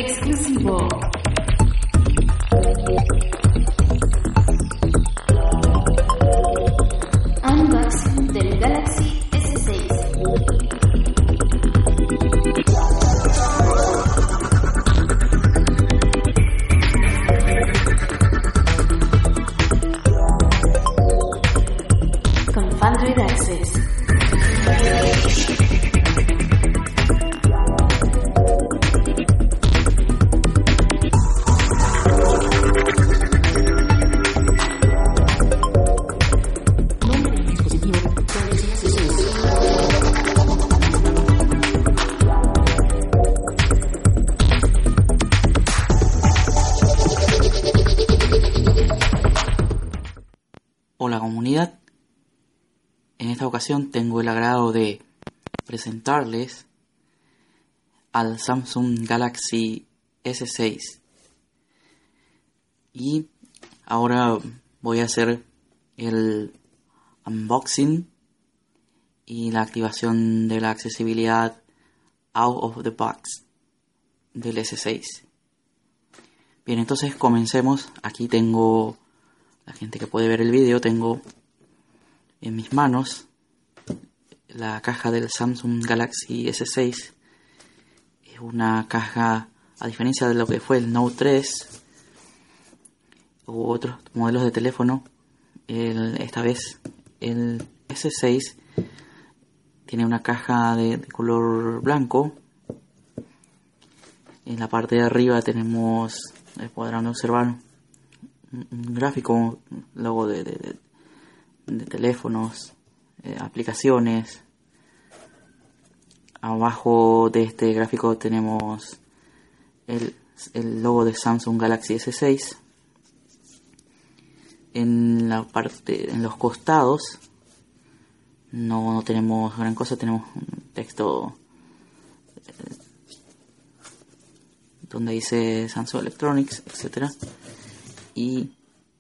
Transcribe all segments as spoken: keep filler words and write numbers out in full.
exclusivo. Unboxing del Galaxy ese seis. Con Android Access. Hola comunidad, en esta ocasión tengo el agrado de presentarles al Samsung Galaxy ese seis y ahora voy a hacer el unboxing y la activación de la accesibilidad out of the box del ese seis. Bien, entonces comencemos. Aquí tengo, la gente que puede ver el vídeo, tengo en mis manos la caja del Samsung Galaxy ese seis. Es una caja, a diferencia de lo que fue el Note tres u otros modelos de teléfono, el, esta vez el ese seis tiene una caja de, de color blanco. En la parte de arriba tenemos, podrán observar, un gráfico, logo de, de, de teléfonos, eh, aplicaciones. Abajo de este gráfico tenemos el, el logo de Samsung Galaxy ese seis. En la parte, en los costados no, no tenemos gran cosa, tenemos un texto eh, donde dice Samsung Electronics, etcétera. Y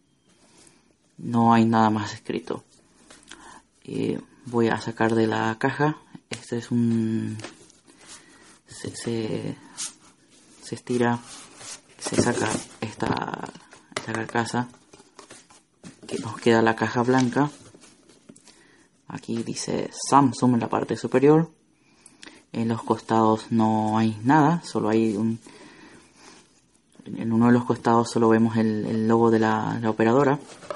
no hay nada más escrito. Eh, voy a sacar de la caja. Este es un se, se, se estira, se saca esta, esta carcasa, que nos queda la caja blanca. Aquí dice Samsung en la parte superior. En los costados no hay nada, solo hay un, en uno de los costados solo vemos el, el logo de la, la operadora,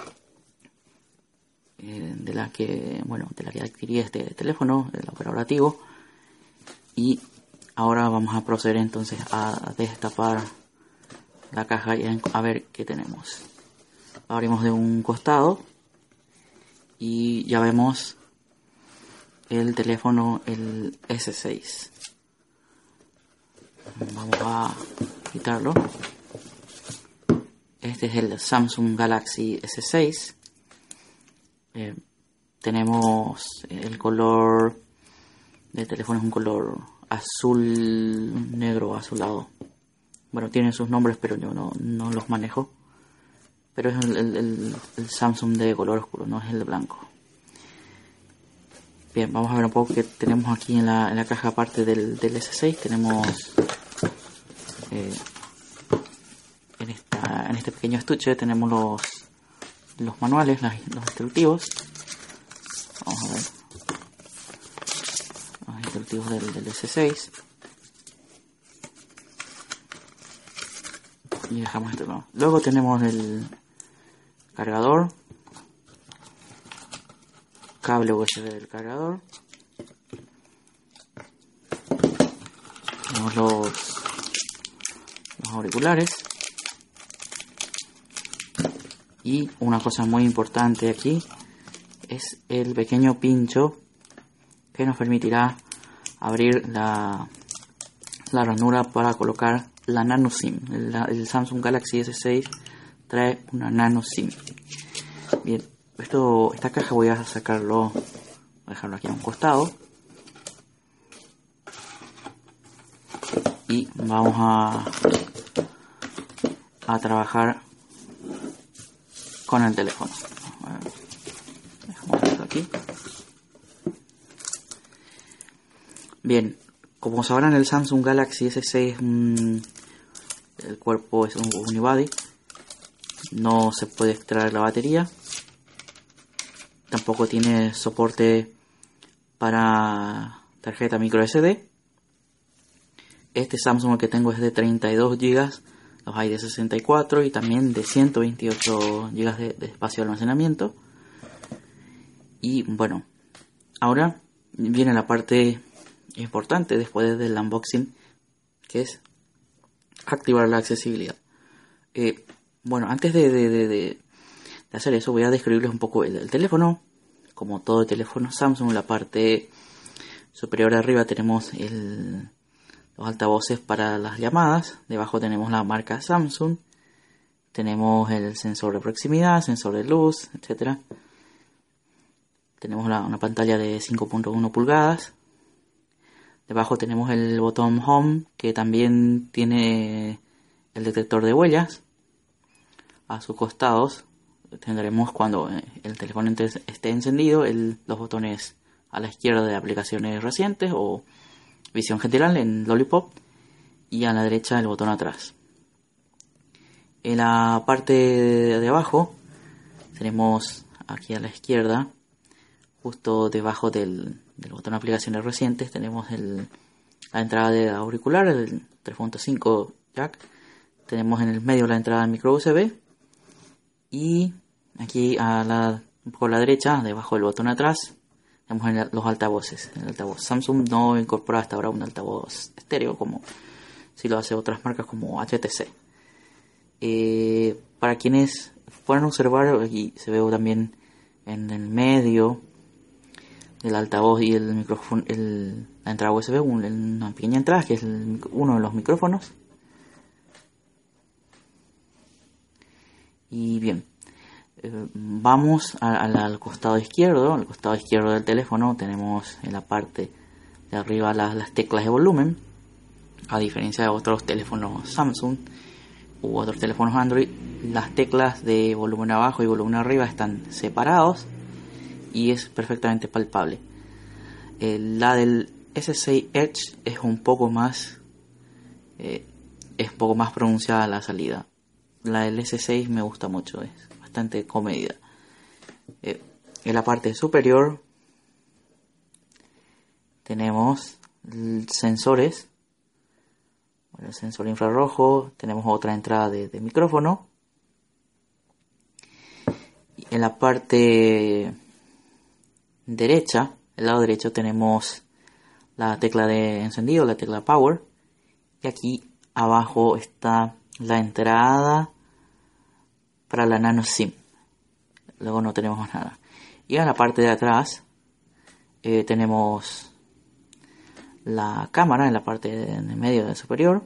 eh, de la que, bueno, de la que adquirí este teléfono, el operativo. Y ahora vamos a proceder entonces a destapar la caja y a, a ver qué tenemos. Abrimos de un costado y ya vemos el teléfono, el ese seis. Vamos a quitarlo. Este es el Samsung Galaxy ese seis. Eh, tenemos el color del teléfono, es un color azul, negro, azulado. Bueno, tienen sus nombres, pero yo no, no los manejo. Pero es el, el, el, el Samsung de color oscuro, no es el de blanco. Bien, vamos a ver un poco qué tenemos aquí en la, en la caja aparte del, del ese seis. Tenemos eh, en, esta, en este pequeño estuche tenemos los, los manuales, las, los instructivos. Vamos a ver los instructivos del, del ese seis. Y dejamos esto, ¿no? Luego tenemos el cargador, cable U S B del cargador, tenemos los, los auriculares y una cosa muy importante aquí es el pequeño pincho que nos permitirá abrir la, la ranura para colocar la nano SIM. El, el Samsung Galaxy ese seis trae una nano SIM. Bien, esto, esta caja voy a sacarlo, voy a dejarlo aquí a un costado y vamos a a trabajar con el teléfono. Dejamos esto aquí. Bien, como sabrán, el Samsung Galaxy ese seis es un, el cuerpo es un unibody. No se puede extraer la batería. Tampoco tiene soporte para tarjeta micro S D. Este Samsung que tengo es de treinta y dos gigas. Los hay de sesenta y cuatro y también de ciento veintiocho gigas de, de espacio de almacenamiento. Y bueno, ahora viene la parte importante después del unboxing, que es activar la accesibilidad. Eh, bueno, antes de, de, de, de hacer eso, voy a describirles un poco el, el teléfono. Como todo teléfono Samsung, en la parte superior de arriba tenemos el, los altavoces para las llamadas. Debajo tenemos la marca Samsung. Tenemos el sensor de proximidad, sensor de luz, etcétera. Tenemos la, una pantalla de cinco punto uno pulgadas. Debajo tenemos el botón Home, que también tiene el detector de huellas. A sus costados tendremos, cuando el teléfono esté encendido, el, los botones a la izquierda de aplicaciones recientes o visión general en Lollipop, y a la derecha el botón atrás. En la parte de abajo tenemos aquí a la izquierda, justo debajo del, del botón de aplicaciones recientes, tenemos el, la entrada de auricular, el tres punto cinco jack. Tenemos en el medio la entrada de micro U S B. Y aquí a la, por la derecha, debajo del botón atrás, tenemos el, los altavoces. El altavoz Samsung no incorpora hasta ahora un altavoz estéreo, como si lo hace otras marcas como H T C. Eh, para quienes puedan observar, aquí se ve también en el medio del altavoz y el micrófono, el, la entrada U S B, un, una pequeña entrada que es el, uno de los micrófonos. Y bien, eh, vamos a, a, al costado izquierdo. Al costado izquierdo del teléfono tenemos en la parte de arriba las, las teclas de volumen. A diferencia de otros teléfonos Samsung u otros teléfonos Android, las teclas de volumen abajo y volumen arriba están separados y es perfectamente palpable. Eh, la del S seis Edge es un poco más eh, es un poco más pronunciada la salida. La del S seis me gusta mucho, es bastante comedida. Eh, en la parte superior tenemos sensores. Bueno, el sensor infrarrojo, tenemos otra entrada de, de micrófono. Y en la parte derecha, el lado derecho, tenemos la tecla de encendido, la tecla Power. Y aquí abajo está la entrada para la nano SIM. Luego no tenemos más nada. Y en la parte de atrás eh, tenemos la cámara en la parte de, en el medio del superior.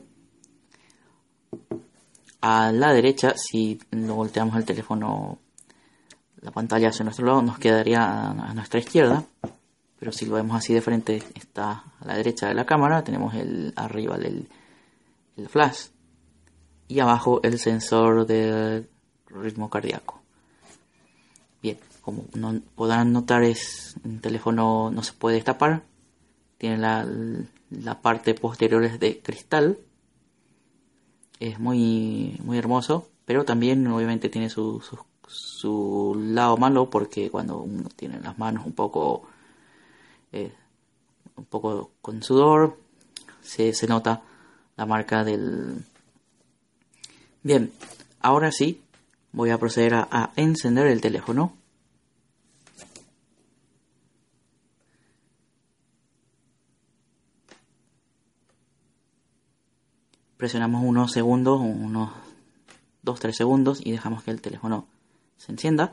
A la derecha, si lo volteamos el teléfono, la pantalla hacia nuestro lado, nos quedaría a, a nuestra izquierda. Pero si lo vemos así de frente, está a la derecha de la cámara. Tenemos el arriba el, el flash. Y abajo el sensor de ritmo cardíaco. Bien, como no, podrán notar, es un teléfono, no se puede destapar. Tiene la, la parte posterior es de cristal. Es muy, muy hermoso, pero también obviamente tiene su, su, su lado malo, porque cuando uno tiene las manos un poco eh, un poco con sudor, se, se nota la marca del... Bien, ahora sí voy a proceder a, a encender el teléfono. Presionamos unos segundos, unos dos tres segundos, y dejamos que el teléfono se encienda.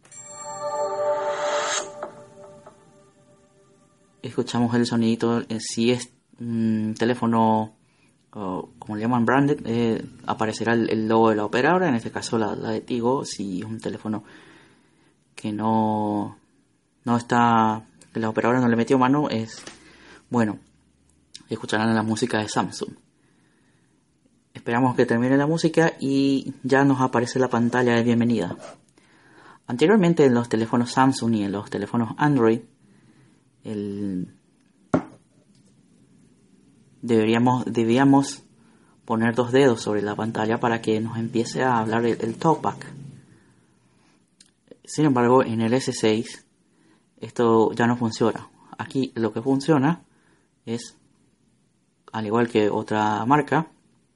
Escuchamos el sonidito. Si es un teléfono, o como le llaman, branded, eh, aparecerá el, el logo de la operadora, en este caso la, la de Tigo. Si es un teléfono que no, no está, que la operadora no le metió mano, es bueno, escucharán la música de Samsung. Esperamos que termine la música y ya nos aparece la pantalla de bienvenida. Anteriormente, en los teléfonos Samsung y en los teléfonos Android, el... deberíamos, debíamos poner dos dedos sobre la pantalla para que nos empiece a hablar el, el TalkBack. Sin embargo, en el ese seis esto ya no funciona. Aquí lo que funciona es, al igual que otra marca,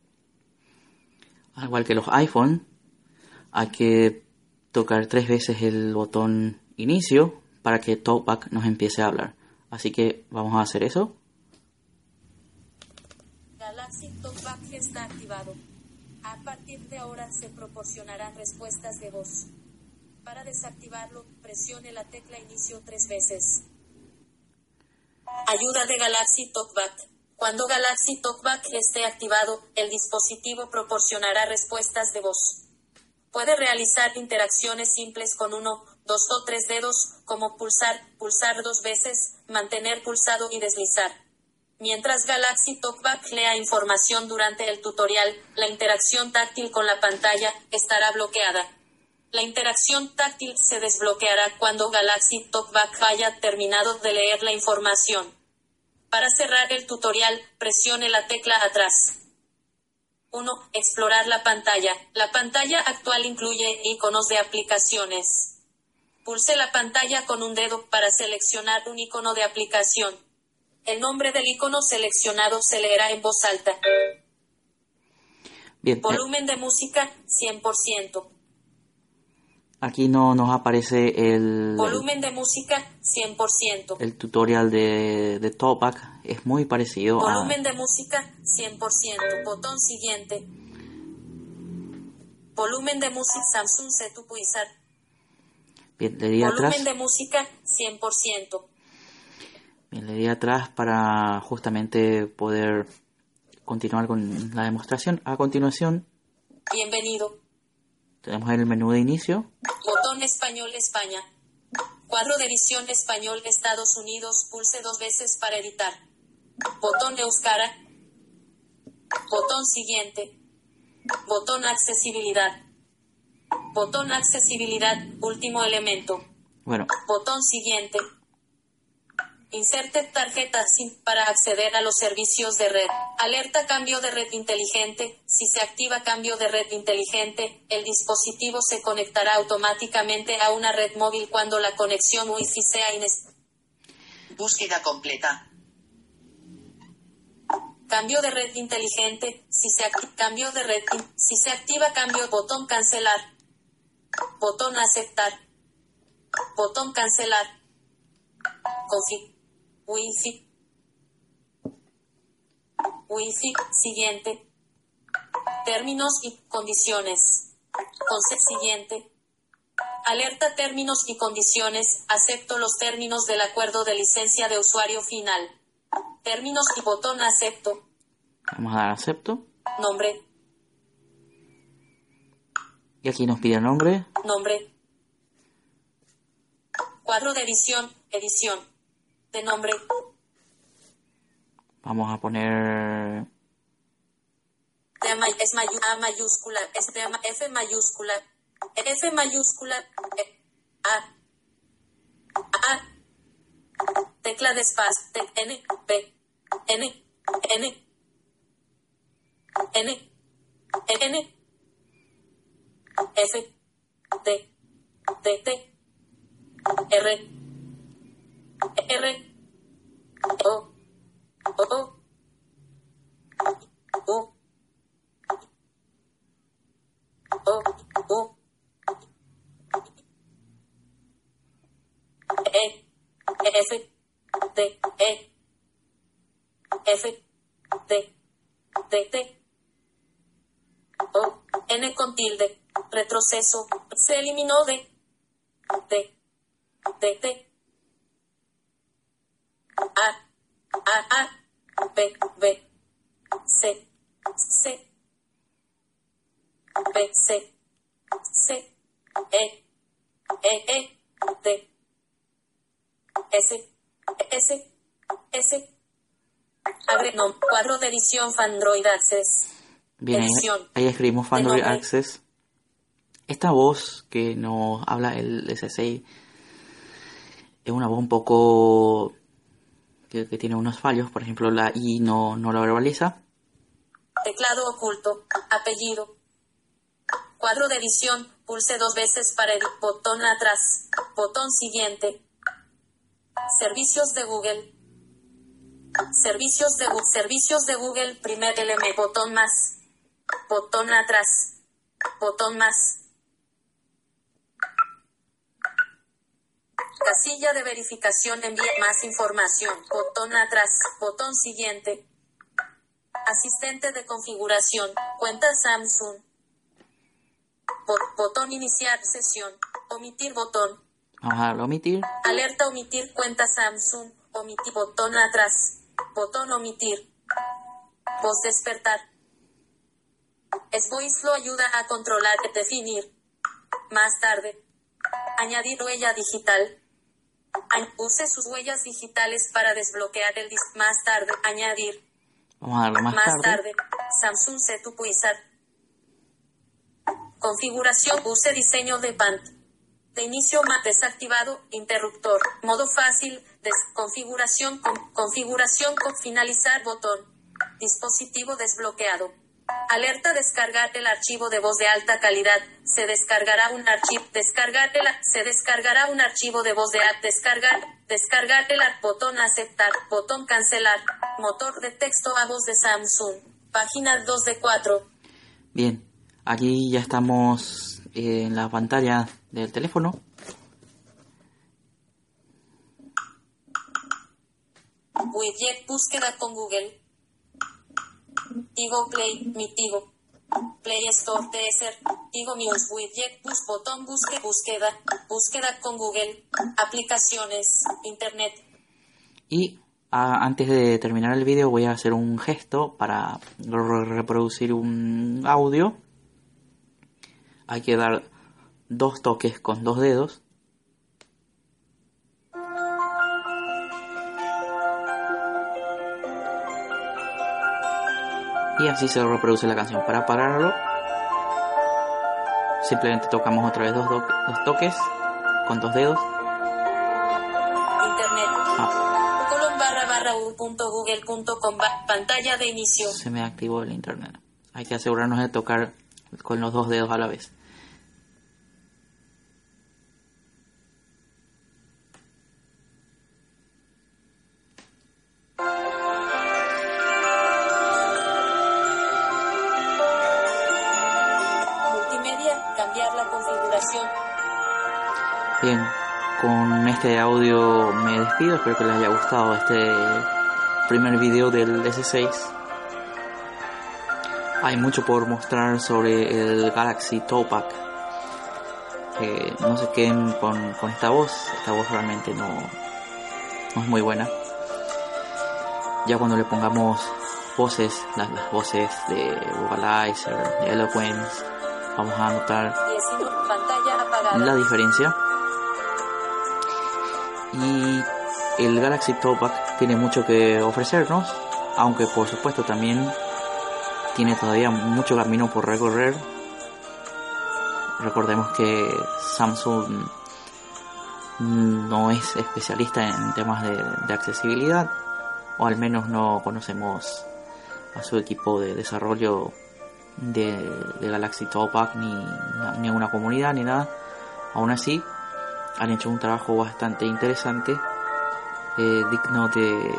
al igual que los iPhone, hay que tocar tres veces el botón inicio para que TalkBack nos empiece a hablar. Así que vamos a hacer eso. Galaxy TalkBack está activado. A partir de ahora se proporcionarán respuestas de voz. Para desactivarlo, presione la tecla inicio tres veces. Ayuda de Galaxy TalkBack. Cuando Galaxy TalkBack esté activado, el dispositivo proporcionará respuestas de voz. Puede realizar interacciones simples con uno, dos o tres dedos, como pulsar, pulsar dos veces, mantener pulsado y deslizar. Mientras Galaxy TalkBack lea información durante el tutorial, la interacción táctil con la pantalla estará bloqueada. La interacción táctil se desbloqueará cuando Galaxy TalkBack haya terminado de leer la información. Para cerrar el tutorial, presione la tecla atrás. uno. Explorar la pantalla. La pantalla actual incluye iconos de aplicaciones. Pulse la pantalla con un dedo para seleccionar un icono de aplicación. El nombre del icono seleccionado se leerá en voz alta. Bien, Volumen de música, cien por ciento. aquí no nos aparece el, Volumen de música, cien por ciento. el tutorial de, de TalkBack. Es muy parecido a... Volumen de música, cien por ciento. Botón siguiente. Volumen de música, Samsung Setupuizar. Bien, le di Volumen atrás. de música, cien por ciento. Bien, le di atrás para justamente poder continuar con la demostración. A continuación, Bienvenido. tenemos el menú de inicio. Botón español España. Cuadro de edición español Estados Unidos. Pulse dos veces para editar. Botón Euskara. Botón siguiente. Botón accesibilidad. Botón accesibilidad. Último elemento. Bueno, Botón siguiente. Inserte tarjeta SIM para acceder a los servicios de red. Alerta cambio de red inteligente. Si se activa cambio de red inteligente, el dispositivo se conectará automáticamente a una red móvil cuando la conexión Wi-Fi sea inestable. Búsqueda completa. Cambio de red inteligente. Si se activa cambio de red. Si se activa cambio. Botón cancelar. Botón aceptar. Botón cancelar. Config. Wi-Fi. Wi-Fi. Siguiente. Términos y condiciones. Concepto siguiente. Alerta términos y condiciones. Acepto los términos del acuerdo de licencia de usuario final. Términos y botón acepto. vamos a dar acepto. Nombre. Y aquí nos pide el nombre. Nombre. Cuadro de edición. Edición. De nombre. Vamos a poner... De ma- es mayu- A mayúscula. Es de ma- F mayúscula. F mayúscula. E- A. A. Tecla de espacio. Te- N. P. N. N. N. N. F. D. D. T. R. R. O. O. U. O. U. E. F. D. E. F. D. D. T. O. N con tilde. Retroceso. Se eliminó de. D. D. T. A. A. A. B. B. C. C. B. C. C. E. E. E. D. S. S. S. Agre no, cuadro de edición Fandroid Access. Bien, ahí, Edición. ahí escribimos De Fandroid nombre. Access. Esta voz que nos habla el ese seis es una voz un poco que, que tiene unos fallos. Por ejemplo, la I no, no la verbaliza. Teclado oculto. Apellido. Cuadro de edición. Pulse dos veces para editar. Botón atrás. Botón siguiente. Servicios de Google. Servicios de Google. Servicios de Google. Primer elemento. Botón más. Botón atrás. Botón más. Casilla de verificación. Envía más información. Botón atrás. Botón siguiente. Asistente de configuración. Cuenta Samsung. Bot- botón iniciar sesión. Omitir botón. Vamos a darle a omitir. Alerta omitir cuenta Samsung. Omitir botón atrás. Botón omitir. Voz despertar. SVoice lo ayuda a controlar y definir. Más tarde. Añadir huella digital. A- use sus huellas digitales para desbloquear el disco. Más tarde. Añadir. Vamos a darle más, Más tarde. tarde. Samsung Setup Wizard. Configuración. Use diseño de pant. De inicio más desactivado. Interruptor. Modo fácil. Des- configuración. Con- configuración con finalizar botón. Dispositivo desbloqueado. Alerta descargar el archivo de voz de alta calidad. Se descargará un archivo. Descargar el ar- Se descargará un archivo de voz de alta. Descargar. Descargar el ar- Botón aceptar. Botón cancelar. Motor de texto a voz de Samsung. Página dos de cuatro. Bien, aquí ya estamos eh, en la pantalla del teléfono. Widget búsqueda con Google. Tigo Play, mi Tigo. Play Store T S R. Tigo News Widget bus botón busque búsqueda. Búsqueda con Google. Aplicaciones. Internet. Y ah, antes de terminar el vídeo voy a hacer un gesto para re- reproducir un audio. Hay que dar dos toques con dos dedos. Y así se reproduce la canción. Para pararlo, simplemente tocamos otra vez dos, do- dos toques con dos dedos. Internet. Ah, Colon barra barra u punto google punto com ba- pantalla de inicio. se me activó el internet. Hay que asegurarnos de tocar con los dos dedos a la vez. Multimedia. Cambiar la configuración. Bien, con este audio me despido. Espero que les haya gustado este primer video del S seis. Hay mucho por mostrar sobre el Galaxy Towpack. Eh, no se queden con, con esta voz. Esta voz realmente no, no es muy buena. Ya cuando le pongamos voces, las, las voces de Vocalizer, de Eloquence, vamos a notar diecinueve. Pantalla apagada. la diferencia. Y el Galaxy Towpack tiene mucho que ofrecernos, aunque por supuesto también tiene todavía mucho camino por recorrer. Recordemos que Samsung no es especialista en temas de, de accesibilidad, o al menos no conocemos a su equipo de desarrollo de, de Galaxy Towpack, ni, ni a una comunidad ni nada. Aún así han hecho un trabajo bastante interesante, eh, digno de,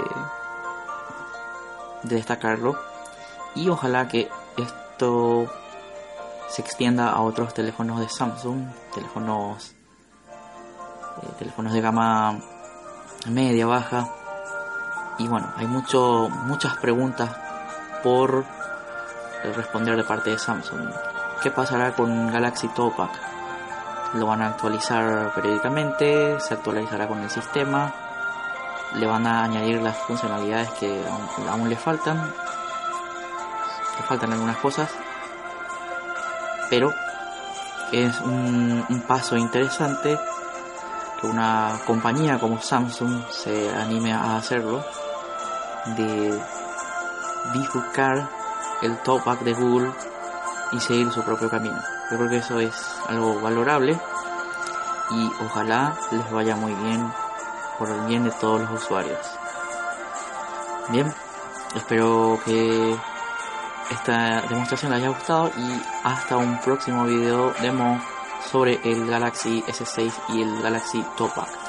de destacarlo, y ojalá que esto se extienda a otros teléfonos de Samsung, teléfonos eh, teléfonos de gama media, baja. Y bueno, hay mucho muchas preguntas por responder de parte de Samsung. ¿Qué pasará con Galaxy Towpack? ¿Lo van a actualizar periódicamente? ¿Se actualizará con el sistema? ¿Le van a añadir las funcionalidades que aún, aún le faltan? Le faltan algunas cosas, pero es un, un paso interesante que una compañía como Samsung se anime a hacerlo, de bifurcar el Towpack de Google y seguir su propio camino. Yo creo que eso es algo valorable y ojalá les vaya muy bien por el bien de todos los usuarios. Bien, espero que esta demostración les haya gustado y hasta un próximo video demo sobre el Galaxy S seis y el Galaxy Top Back.